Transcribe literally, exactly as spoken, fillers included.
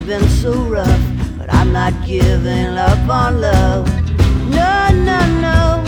been so rough, but I'm not giving up on love. No, no, no.